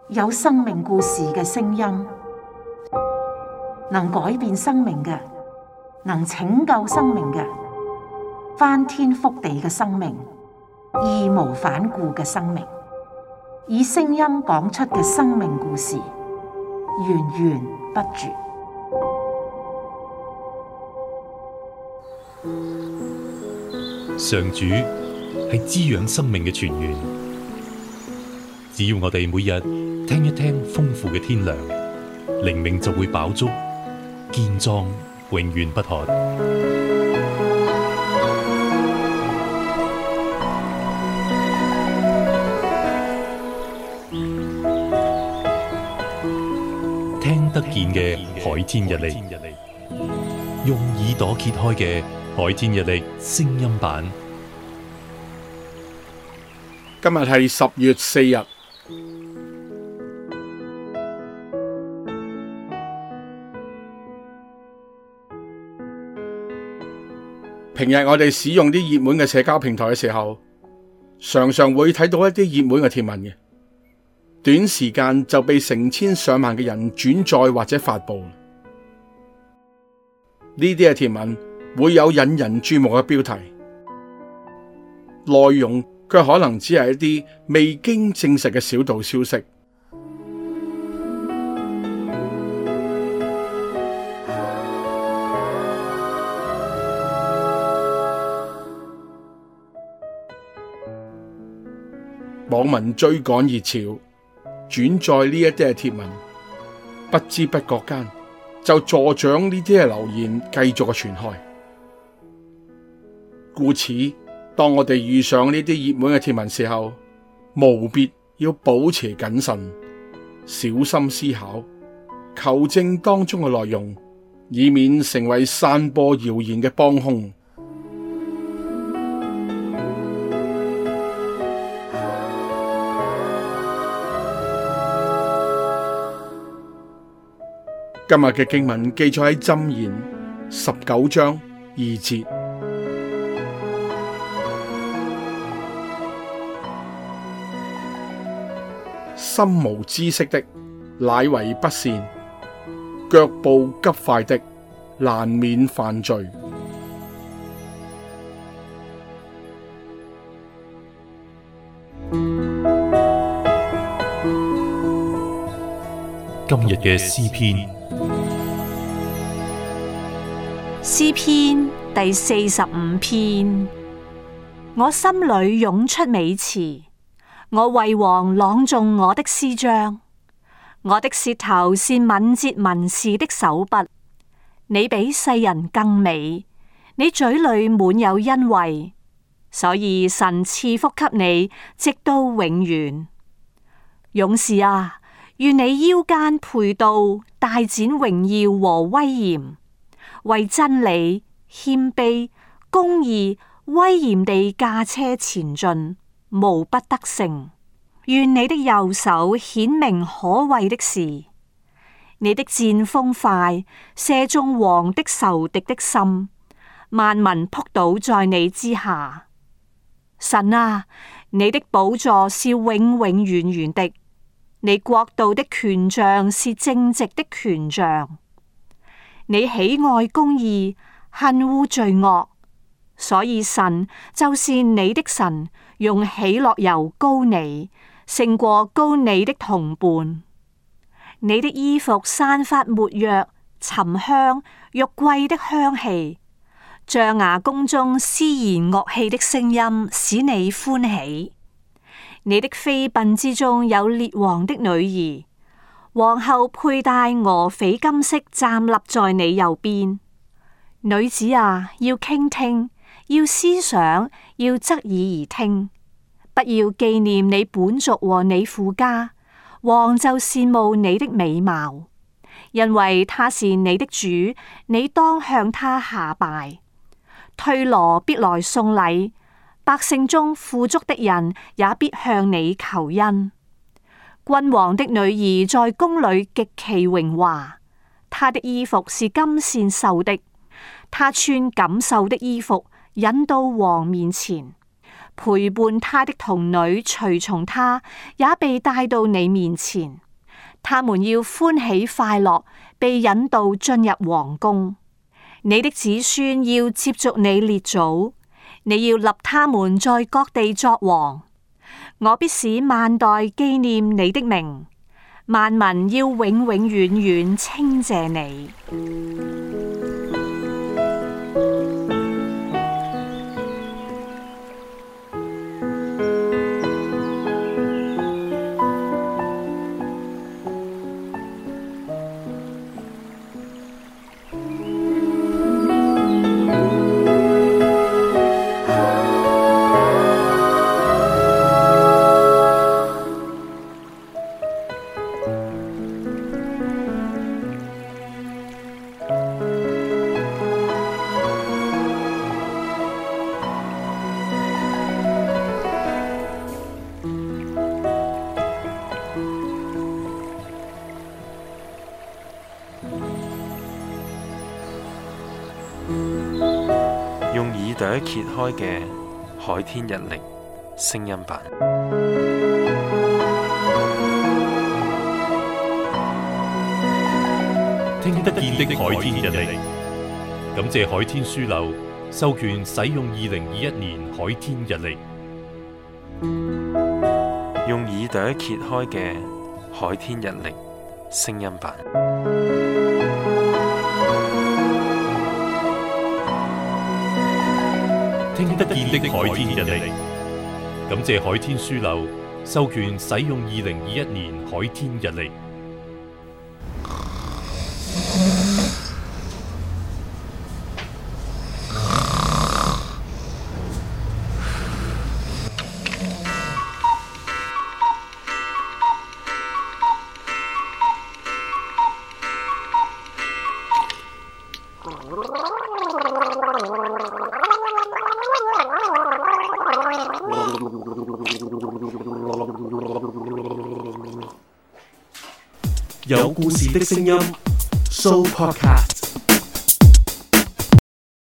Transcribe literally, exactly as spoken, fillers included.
有生命故事嘅聲音，能改變生命嘅，能拯救生命嘅，翻天覆地嘅生命，義無反顧嘅生命，以聲音講出嘅生命故事，源源不絕。 上主係滋養生命嘅泉源，只要我哋每日聽一聽豐富嘅天糧，靈命就會飽足，健壯永遠不渴。聽得見嘅海天日曆，用耳朵揭開嘅海天日曆聲音版。 今日係十月四日。平日我哋使用啲熱門嘅社交平台嘅時候，常常會睇到一啲熱門嘅貼文嘅，短時間就被成千上萬嘅人轉載或者發布。呢啲嘅貼文會有引人注目嘅標題，內容卻可能只係一啲未經證實嘅小道消息。網民追趕熱潮，轉載呢一啲嘅貼文，不知不覺間就助長呢啲嘅留言繼續嘅傳開。故此，當我哋遇上呢啲熱門嘅貼文時候，務必要保持謹慎，小心思考，求證當中嘅內容，以免成為散播謠言嘅幫兇。今日嘅經文記載喺箴言十九章二節。心無知識的，乃為不善；腳步急快的，難免犯罪。 今日嘅詩篇， 詩篇第四十五篇。我心裏湧出美詞，我為王朗誦我的詩章。我的舌頭是敏捷文士的手筆。你比世人更美，你嘴裏滿有恩惠，所以神賜福給你，直到永遠。勇士啊，願你腰間佩刀，大展榮耀和威嚴，為真理、謙卑、公義、威嚴地駕車前進，無不得勝。願你的右手顯明可畏的事，你的箭鋒快，射中王的仇敵的心，萬民撲倒在你之下。神啊，你的寶座是永永遠遠的，你國度的權杖是正直的權杖。你喜愛公義，恨惡罪惡，所以神就是你的神，用喜樂油膏你，勝過膏你的同伴。你的衣服散發沒藥、沉香、玉桂的香氣，象牙宮中絲弦樂器的聲音使你歡喜。你的妃嬪之中有列王的女兒，皇后佩戴俄斐金飾站立在你右邊。女子啊，要傾聽，要思想，要側耳而聽，不要紀念你本族和你父家，王就羨慕你的美貌，因為他是你的主，你當向他下拜。推羅必來送禮，百姓中富足的人也必向你求恩。君王的女兒在宮裏極其榮華，她的衣服是金線繡的，她穿錦繡的衣服，引到王面前， 陪伴他的童女隨從他，也被帶到你面前。他們要歡喜快樂，被引導進入皇宮。你的子孫要接續你列祖，你要立他們在各地作王。我必使萬代紀念你的名，萬民要永永遠遠稱謝你。 用耳朵揭開嘅海天日曆聲音版， 聽得見的海天日曆，感謝海天書樓授權使用二零二一年海天日曆。 用耳朵揭開嘅海天日曆聲音版。 聽得見的海天日曆，感謝海天書樓授權使用二零二一年海天日曆。 有故事的聲音，Sooo Podcast。